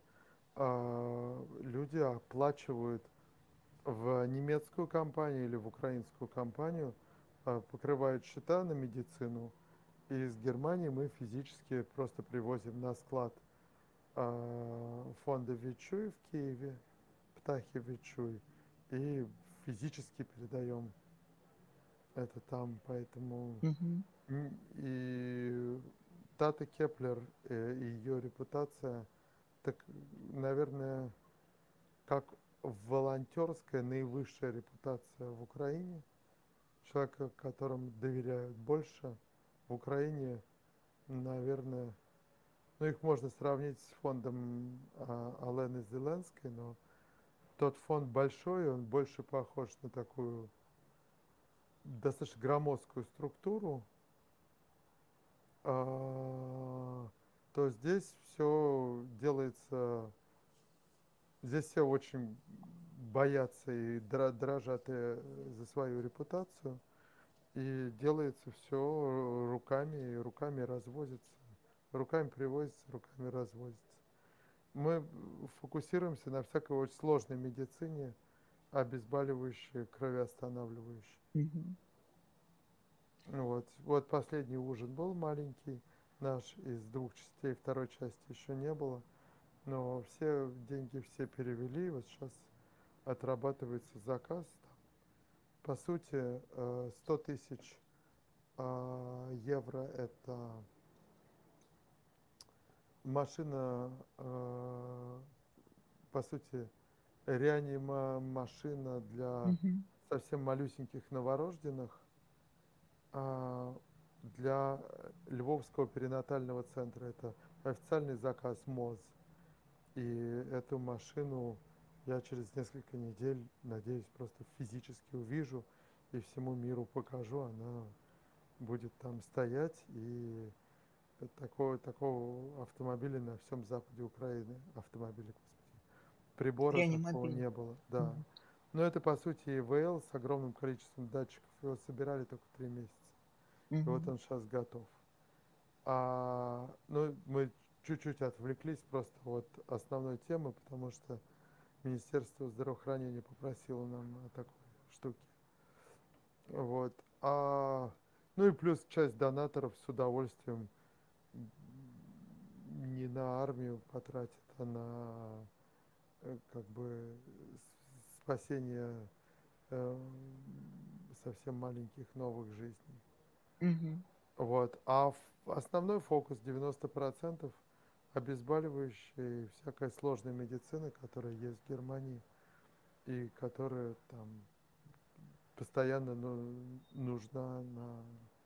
Speaker 2: А, Люди оплачивают в немецкую компанию или в украинскую компанию, а, покрывают счета на медицину. И из Германии мы физически просто привозим на склад а, фонда Вичуй в Киеве, Птахи Вичуй, и физически передаем это там, поэтому
Speaker 1: Мгм.
Speaker 2: и Тата Кеплер э, и ее репутация, так, наверное, как волонтерская наивысшая репутация в Украине, человека, которому доверяют больше в Украине, наверное, ну их можно сравнить с фондом а, Алены Зеленской, но тот фонд большой, он больше похож на такую достаточно громоздкую структуру, а, то здесь все делается, здесь все очень боятся и дрожат за свою репутацию, и делается все руками, и руками развозится, руками привозится, руками развозится. Мы фокусируемся на всякой очень сложной медицине, обезболивающей, кровоостанавливающей.
Speaker 1: Мгм.
Speaker 2: Вот, вот последний ужин был маленький наш из двух частей, второй части еще не было, но все деньги все перевели, вот сейчас отрабатывается заказ. По сути, сто тысяч евро это машина, по сути, реанимашина для
Speaker 1: Мгм.
Speaker 2: совсем малюсеньких новорожденных, для Львовского перинатального центра. Это официальный заказ МОЗ. И эту машину я через несколько недель, надеюсь, просто физически увижу и всему миру покажу. Она будет там стоять, и такого, такого автомобиля на всем западе Украины, автомобиля, господи, прибора такого
Speaker 1: Реанимобиль.
Speaker 2: не было, да.
Speaker 1: Мгм.
Speaker 2: Но это, по сути, ИВЛ с огромным количеством датчиков. Его собирали только три месяца. И вот
Speaker 1: Мгм.
Speaker 2: он сейчас готов. А, ну, мы чуть-чуть отвлеклись просто от основной темы, потому что Министерство здравоохранения попросило нам о такой штуке. Вот. А, ну и плюс часть донаторов с удовольствием не на армию потратит, а на э, как бы спасение э, совсем маленьких новых жизней.
Speaker 1: Мгм.
Speaker 2: Вот. А основной фокус девяносто процентов обезболивающие и всякая сложная медицина, которая есть в Германии и которая там постоянно ну, нужна на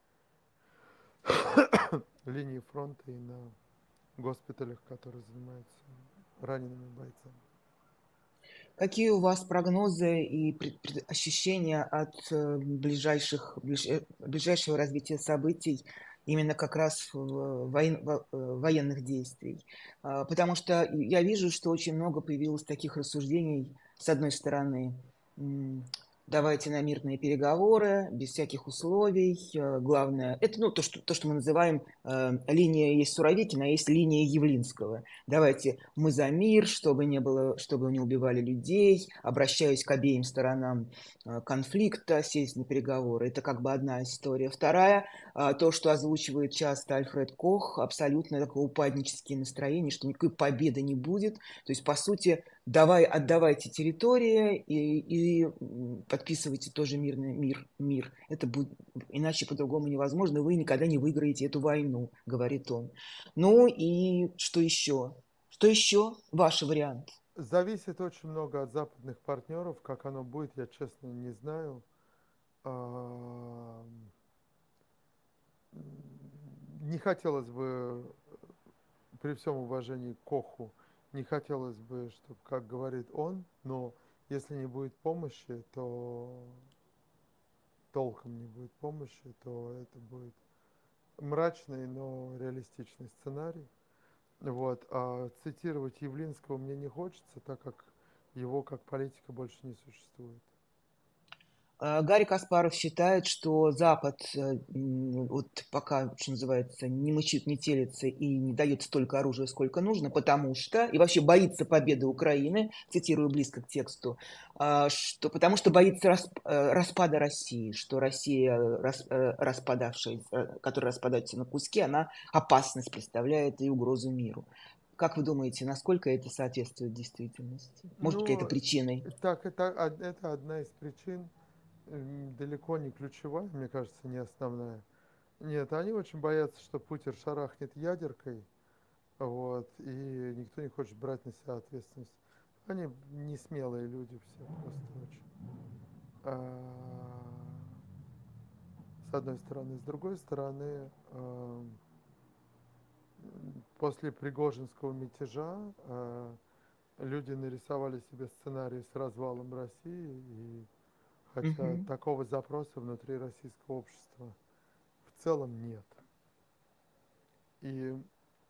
Speaker 2: линии фронта и на госпиталях, которые занимаются ранеными бойцами.
Speaker 1: Какие у вас прогнозы и пред- пред- ощущения от э, ближайших, ближ- э, ближайшего развития событий именно как раз в воен- во- э, военных действий? А, Потому что я вижу, что очень много появилось таких рассуждений, с одной стороны, м, давайте на мирные переговоры, без всяких условий. Э, Главное, это ну, то, что, то, что мы называем э, линия есть Суровикина, а есть линия Явлинского. Давайте мы за мир, чтобы не было, чтобы не убивали людей, обращаюсь к обеим сторонам э, конфликта, сесть на переговоры. Это как бы одна история. Вторая, э, то, что озвучивает часто Альфред Кох, абсолютно такое упаднические настроения, что никакой победы не будет. То есть, по сути, давай, отдавайте территории и, и подписывайте тоже мирный мир, мир. Это будет, иначе по-другому невозможно. Вы никогда не выиграете эту войну, говорит он. Ну и что еще? Что еще? Ваш вариант.
Speaker 2: Зависит очень много от западных партнеров. Как оно будет, я честно не знаю. А, Не хотелось бы, при всем уважении к Коху, не хотелось бы, чтобы, как говорит он, но если не будет помощи, то толком не будет помощи, то это будет мрачный, но реалистичный сценарий. Вот. А цитировать Явлинского мне не хочется, так как его как политика больше не существует.
Speaker 1: Гарри Каспаров считает, что Запад э, вот пока, что называется, не мычит, не телится и не дает столько оружия, сколько нужно, потому что, и вообще боится победы Украины, цитирую близко к тексту, а, что, потому что боится расп, э, распада России, что Россия, рас, э, распадавшаяся, которая распадается на куски, она опасность представляет и угрозу миру. Как вы думаете, насколько это соответствует действительности? Может быть, это
Speaker 2: Ну,
Speaker 1: причиной?
Speaker 2: так, это, это одна из причин, далеко не ключевая, мне кажется, не основная. Нет, они очень боятся, что Путин шарахнет ядеркой, вот, и никто не хочет брать на себя ответственность. Они не смелые люди все, просто очень. А, с одной стороны. С другой стороны, а, после Пригожинского мятежа а, люди нарисовали себе сценарий с развалом России, и хотя
Speaker 1: Мгм.
Speaker 2: такого запроса внутри российского общества в целом нет. И,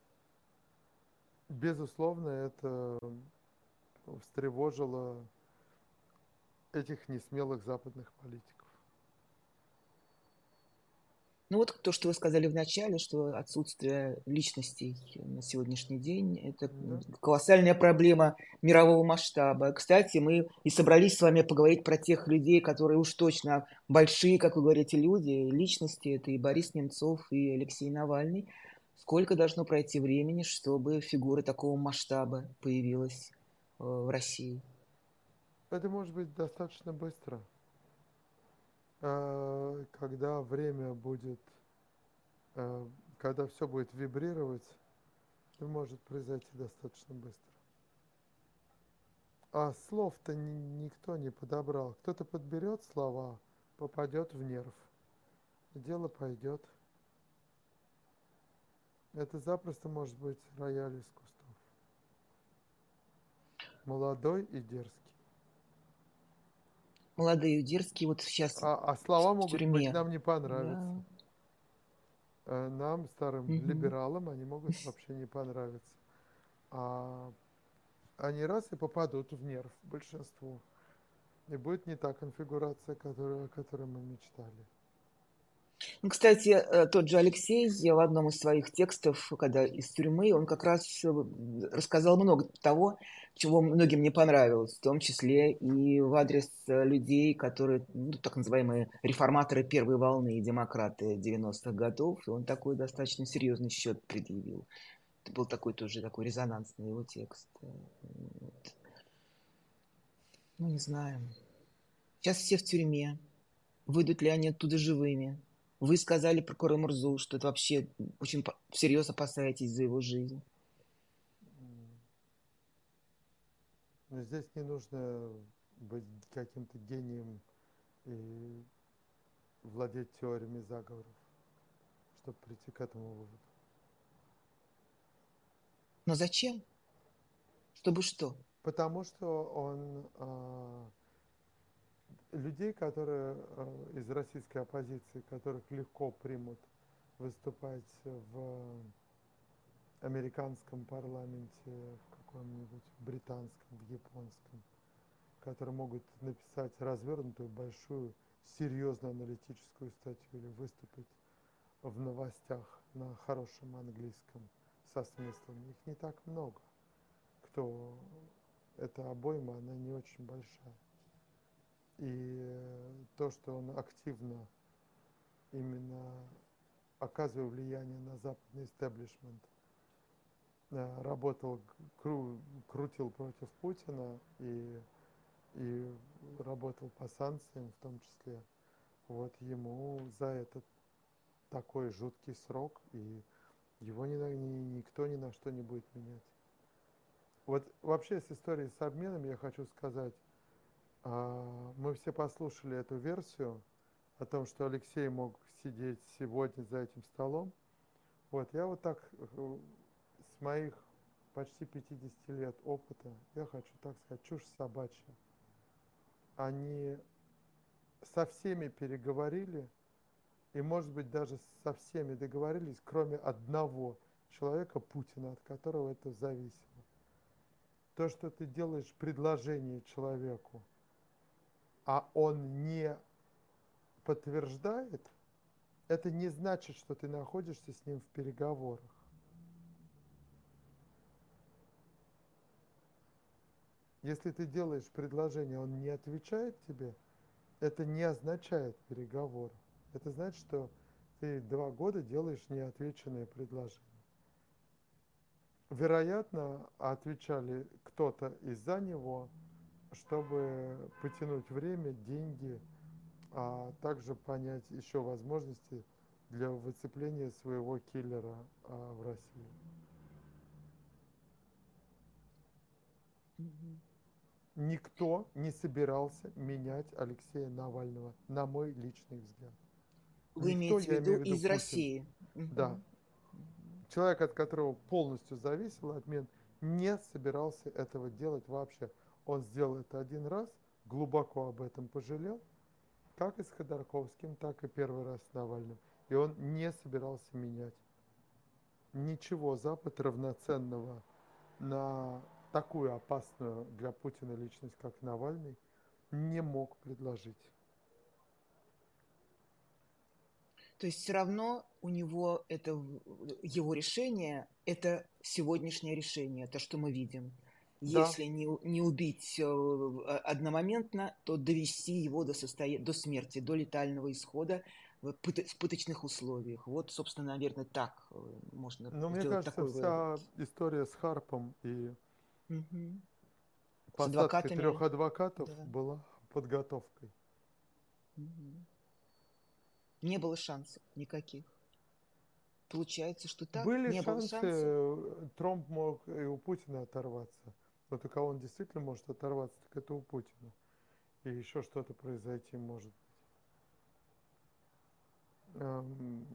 Speaker 2: безусловно, это встревожило этих несмелых западных политиков.
Speaker 1: Ну вот то, что вы сказали в начале, что отсутствие личностей на сегодняшний день — это
Speaker 2: Да?
Speaker 1: колоссальная проблема мирового масштаба. Кстати, мы и собрались с вами поговорить про тех людей, которые уж точно большие, как вы говорите, люди, личности. Это и Борис Немцов, и Алексей Навальный. Сколько должно пройти времени, чтобы фигура такого масштаба появилась э, в России?
Speaker 2: Это может быть достаточно быстро. А, когда время будет, а, когда все будет вибрировать, это может произойти достаточно быстро. А слов-то ни- никто не подобрал. Кто-то подберет слова, попадет в нерв, и дело пойдет. Это запросто может быть рояль из кустов. Молодой и дерзкий.
Speaker 1: Молодые, дерзкие, вот сейчас
Speaker 2: А, а
Speaker 1: в
Speaker 2: слова
Speaker 1: в
Speaker 2: могут быть
Speaker 1: тюрьме.
Speaker 2: нам не понравиться.
Speaker 1: Да.
Speaker 2: Э, Нам, старым
Speaker 1: Мгм.
Speaker 2: либералам, они могут вообще не понравиться. А они раз и попадут в нерв большинству. И будет не та конфигурация, которая, о которой мы мечтали.
Speaker 1: Ну, кстати, э, тот же Алексей в одном из своих текстов, когда из тюрьмы, он как раз э, рассказал много того, чего многим не понравилось, в том числе и в адрес э, людей, которые, ну, так называемые реформаторы первой волны и демократы девяностых годов. И он такой достаточно серьезный счет предъявил. Это был такой тоже такой резонансный его текст. Э, вот. Ну, не знаю. Сейчас все в тюрьме. Выйдут ли они оттуда живыми? Вы сказали про Кора Мурзу, что это вообще очень по- всерьез опасаетесь за его жизнь.
Speaker 2: Но здесь не нужно быть каким-то гением и владеть теориями заговоров, чтобы прийти к этому выводу.
Speaker 1: Но зачем? Чтобы что?
Speaker 2: Потому что он а, людей, которые а, из российской оппозиции, которых легко примут выступать в американском парламенте, в каком-нибудь британском, в японском, которые могут написать развернутую, большую, серьезную аналитическую статью или выступить в новостях на хорошем английском со смыслом. Их не так много. Кто эта обойма, она не очень большая. И то, что он активно именно оказывая влияние на западный истеблишмент, работал, кру, крутил против Путина и, и работал по санкциям в том числе. Вот ему за этот такой жуткий срок, и его ни, ни, никто ни на что не будет менять. Вот вообще с историей с обменом я хочу сказать, а, мы все послушали эту версию о том, что Алексей мог сидеть сегодня за этим столом. Вот, я вот так э, с моих почти пятидесяти лет опыта, я хочу так сказать, чушь собачья. Они со всеми переговорили, и, может быть, даже со всеми договорились, кроме одного человека, Путина, от которого это зависело. То, что ты делаешь предложение человеку, а он не подтверждает, это не значит, что ты находишься с ним в переговорах. Если ты делаешь предложение, он не отвечает тебе, это не означает переговоры. Это значит, что ты два года делаешь неотвеченные предложения. Вероятно, отвечали кто-то из-за него, чтобы потянуть время, деньги, а также понять еще возможности для выцепления своего киллера а, в России.
Speaker 1: Мгм.
Speaker 2: Никто не собирался менять Алексея Навального, на мой личный взгляд.
Speaker 1: Вы
Speaker 2: Никто,
Speaker 1: имеете в
Speaker 2: я
Speaker 1: виду
Speaker 2: имею в виду
Speaker 1: из
Speaker 2: Путин.
Speaker 1: России?
Speaker 2: Да.
Speaker 1: Мгм. Мгм.
Speaker 2: Человек, от которого полностью зависел обмен, не собирался этого делать вообще. Он сделал это один раз, глубоко об этом пожалел, как и с Ходорковским, так и первый раз с Навальным. И он не собирался менять. Ничего Запад равноценного на такую опасную для Путина личность, как Навальный, не мог предложить.
Speaker 1: То есть все равно у него это в- его решение, это сегодняшнее решение, то, что мы видим.
Speaker 2: Да,
Speaker 1: Если не, у- не убить э, а- одномоментно, то довести его до, состоя... до смерти, до летального исхода в пыт- в пыточных условиях. Вот, собственно, наверное, так э, можно
Speaker 2: но мне
Speaker 1: сделать
Speaker 2: кажется,
Speaker 1: такой вывод.
Speaker 2: вся история с Харпом и
Speaker 1: Мгм. С
Speaker 2: посадкой трех
Speaker 1: адвокатами,
Speaker 2: адвокатов
Speaker 1: да.
Speaker 2: была подготовкой.
Speaker 1: Мгм. Не было шансов никаких. Получается, что так,
Speaker 2: Были
Speaker 1: не было
Speaker 2: шансы,
Speaker 1: шансов.
Speaker 2: э, Трамп мог и у Путина оторваться. Но только он действительно может оторваться, так это у Путина. И еще что-то произойти может. Эм,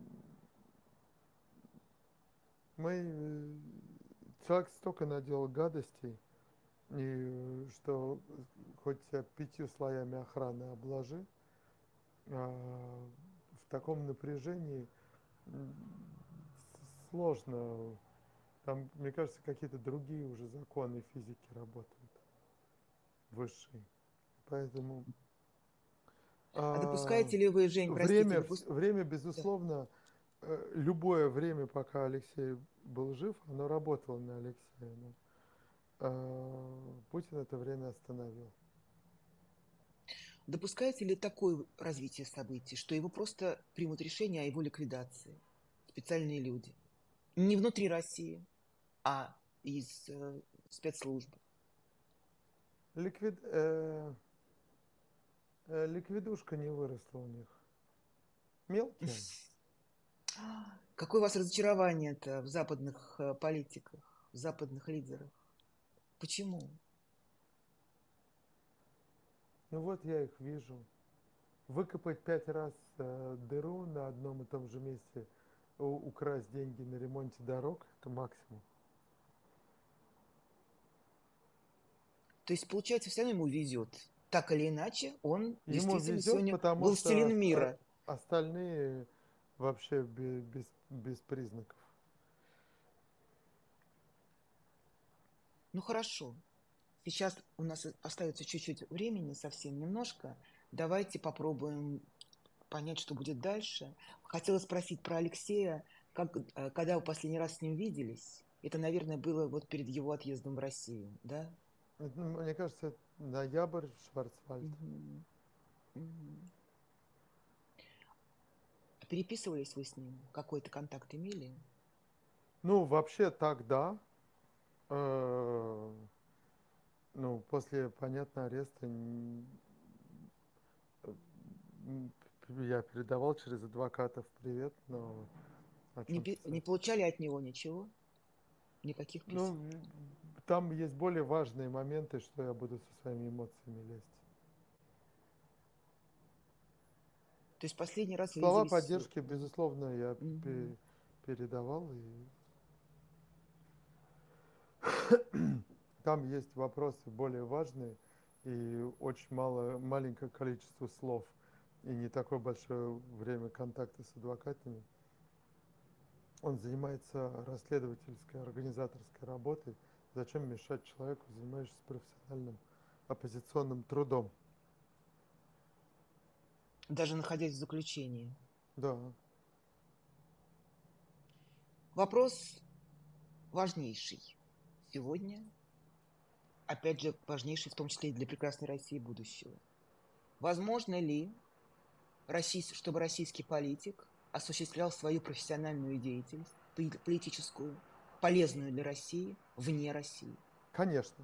Speaker 2: Мы... э, Человек столько наделал гадостей, и э, что хоть тебя пятью слоями охраны обложи, а, в таком напряжении м, с- сложно. Там, мне кажется, какие-то другие уже законы физики работают, высшие. Поэтому
Speaker 1: А
Speaker 2: а,
Speaker 1: допускаете ли вы, Жень, простите,
Speaker 2: время,
Speaker 1: допу-
Speaker 2: время,
Speaker 1: да.
Speaker 2: безусловно, э, любое время, пока Алексей был жив, оно работало на Алексея. Но, а, Путин это время остановил.
Speaker 1: Допускаете ли такое развитие событий, что его просто примут решение о его ликвидации? Специальные люди. Не внутри России, а из э, спецслужб.
Speaker 2: Ликвид, э, э, ликвидушка не выросла у них. Мелкие они.
Speaker 1: Какое у вас разочарование-то в западных э, политиках, в западных лидерах? Почему?
Speaker 2: Ну вот я их вижу. Выкопать пять раз э, дыру на одном и том же месте, у- украсть деньги на ремонте дорог, это максимум.
Speaker 1: То есть, получается, все равно ему везет. Так или иначе, он
Speaker 2: Ему
Speaker 1: действительно
Speaker 2: везет,
Speaker 1: сегодня
Speaker 2: потому что
Speaker 1: властелин
Speaker 2: ост- а-
Speaker 1: мира.
Speaker 2: остальные вообще бе- без, без признаков.
Speaker 1: Ну хорошо, сейчас у нас остается чуть-чуть времени, совсем немножко. Давайте попробуем понять, что будет дальше. Хотела спросить про Алексея, как, э, когда вы последний раз с ним виделись? Это, наверное, было вот перед его отъездом в Россию, да?
Speaker 2: Это, мне кажется, это ноябрь, Шварцвальд.
Speaker 1: Мгм. Мгм. Переписывались вы с ним? Какой-то контакт имели?
Speaker 2: Ну, вообще так, да. Э, Ну, после, понятно, ареста н- м, я передавал через адвокатов привет, но о
Speaker 1: Не,
Speaker 2: чем
Speaker 1: пи- не
Speaker 2: писать?
Speaker 1: получали от него ничего? Никаких писем?
Speaker 2: Ну, там есть более важные моменты, что я буду со своими эмоциями лезть.
Speaker 1: То есть последний раз вы
Speaker 2: Слова
Speaker 1: виделись...
Speaker 2: поддержки,
Speaker 1: э,
Speaker 2: безусловно, я
Speaker 1: мгм.
Speaker 2: пе- передавал. И там есть вопросы более важные и очень мало, маленькое количество слов и не такое большое время контакта с адвокатами. Он занимается расследовательской, организаторской работой. Зачем мешать человеку, занимающемуся профессиональным оппозиционным трудом?
Speaker 1: Даже находясь в заключении.
Speaker 2: Да,
Speaker 1: Вопрос важнейший сегодня, опять же, важнейший в том числе и для прекрасной России будущего. Возможно ли, российс- чтобы российский политик осуществлял свою профессиональную деятельность, политическую, полезную для России, вне России?
Speaker 2: конечно.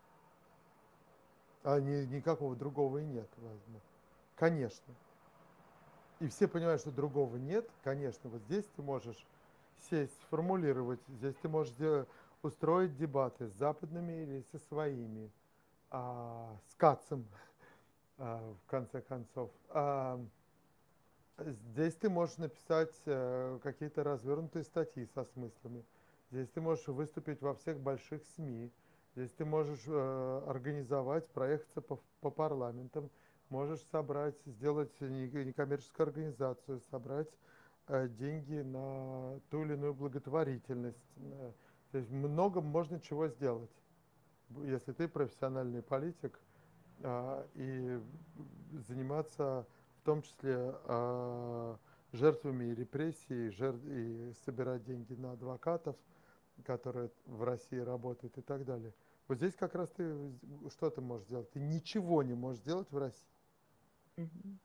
Speaker 2: А ни, никакого другого и нет, возможно. Конечно. И все понимают, что другого нет. Конечно, вот здесь ты можешь сесть, сформулировать. Здесь ты можешь устроить дебаты с западными или со своими. а, с Кацем, а, в конце концов. А, здесь ты можешь написать э, какие-то развернутые статьи со смыслами. Здесь ты можешь выступить во всех больших СМИ. Здесь ты можешь э, организовать, проехаться по, по парламентам. Можешь собрать, сделать не- некоммерческую организацию, собрать э, деньги на ту или иную благотворительность. Э, То есть много можно чего сделать, если ты профессиональный политик, а, и заниматься в том числе а, жертвами репрессий, жертв, и собирать деньги на адвокатов, которые в России работают и так далее. Вот здесь как раз ты что ты можешь сделать? Ты ничего не можешь сделать в России.
Speaker 1: Мгм.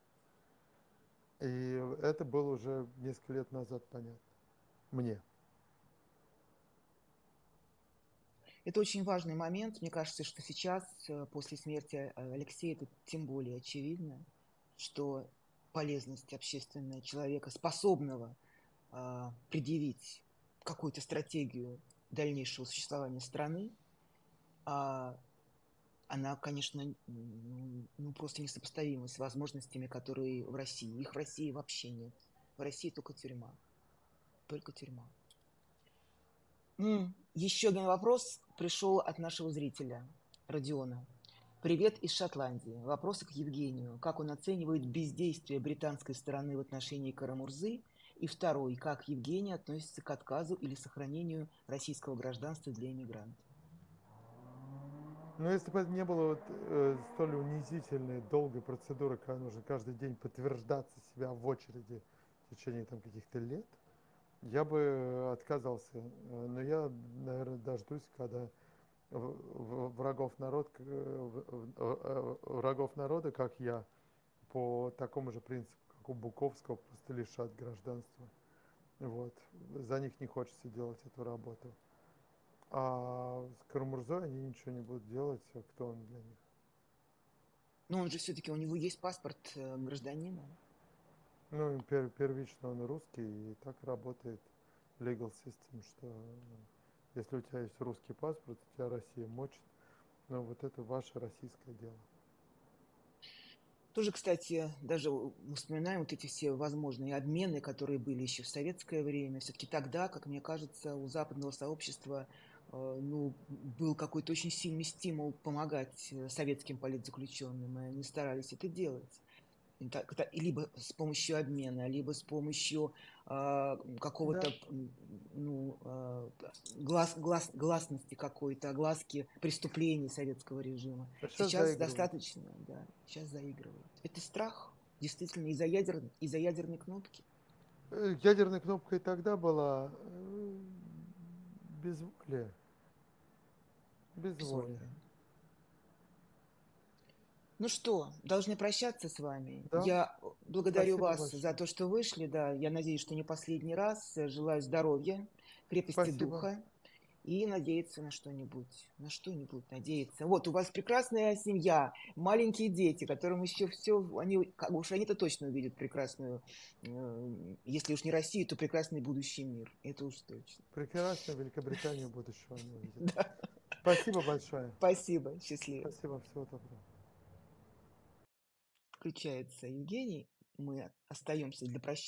Speaker 2: И это было уже несколько лет назад понятно. Мне.
Speaker 1: Это очень важный момент. Мне кажется, что сейчас, э, после смерти э, Алексея, это тем более очевидно, что полезность общественная человека, способного а, предъявить какую-то стратегию дальнейшего существования страны, а, она, конечно, ну, ну, просто несопоставима с возможностями, которые в России. Их в России вообще нет. В России только тюрьма. Только тюрьма. М, Еще один вопрос пришел от нашего зрителя, Родиона. Привет из Шотландии. Вопросы к Евгению. Как он оценивает бездействие британской стороны в отношении Карамурзы? И второй. Как Евгений относится к отказу или сохранению российского гражданства для иммигрантов?
Speaker 2: Но если бы это не было вот, э, столь унизительной, долгой процедуры, когда нужно каждый день подтверждаться себя в очереди в течение там, каких-то лет, я бы отказался. Э, Но я, наверное, дождусь, когда врагов, народ, врагов народа, как я, по такому же принципу, как у Буковского, просто лишат гражданства. Вот. За них не хочется делать эту работу. А с Карамурзой они ничего не будут делать, а кто он для них?
Speaker 1: Но он же все-таки, у него есть паспорт э, гражданина.
Speaker 2: Ну, пер- первично он русский, и так работает legal system, что э, если у тебя есть русский паспорт, у тебя Россия мочит, но вот это ваше российское дело.
Speaker 1: Тоже, кстати, даже мы вспоминаем вот эти все возможные обмены, которые были еще в советское время. Все-таки тогда, как мне кажется, у западного сообщества э, ну, был какой-то очень сильный стимул помогать э, советским политзаключенным, и они старались это делать. И так- это и либо с помощью обмена, либо с помощью а, какого-то
Speaker 2: Да,
Speaker 1: м, ну, а, глас, глас, гласности какой-то, огласки преступлений советского режима.
Speaker 2: а сейчас
Speaker 1: Сейчас
Speaker 2: заигрывают.
Speaker 1: достаточно, да, сейчас заигрывают. Это страх, действительно, из-за ядер, из-за ядерной кнопки.
Speaker 2: Э, Ядерной кнопкой тогда была э, безволие. Безволие.
Speaker 1: Безволие. Ну что, должны прощаться с вами.
Speaker 2: Да,
Speaker 1: Я благодарю
Speaker 2: спасибо
Speaker 1: вас за
Speaker 2: большое.
Speaker 1: то, что вышли, да. Я надеюсь, что не последний раз. Желаю здоровья, крепости
Speaker 2: Спасибо.
Speaker 1: духа. И надеяться на что-нибудь, на что-нибудь надеяться. Вот у вас прекрасная семья, маленькие дети, которым еще все, они, как уж они-то точно увидят прекрасную, э, если уж не Россию, то прекрасный будущий мир. Это уж точно.
Speaker 2: Прекрасную Великобританию будущего они увидят.
Speaker 1: Да.
Speaker 2: Спасибо большое.
Speaker 1: Спасибо, счастливо.
Speaker 2: Спасибо, всего доброго.
Speaker 1: Включается Евгений, мы остаемся для прощания.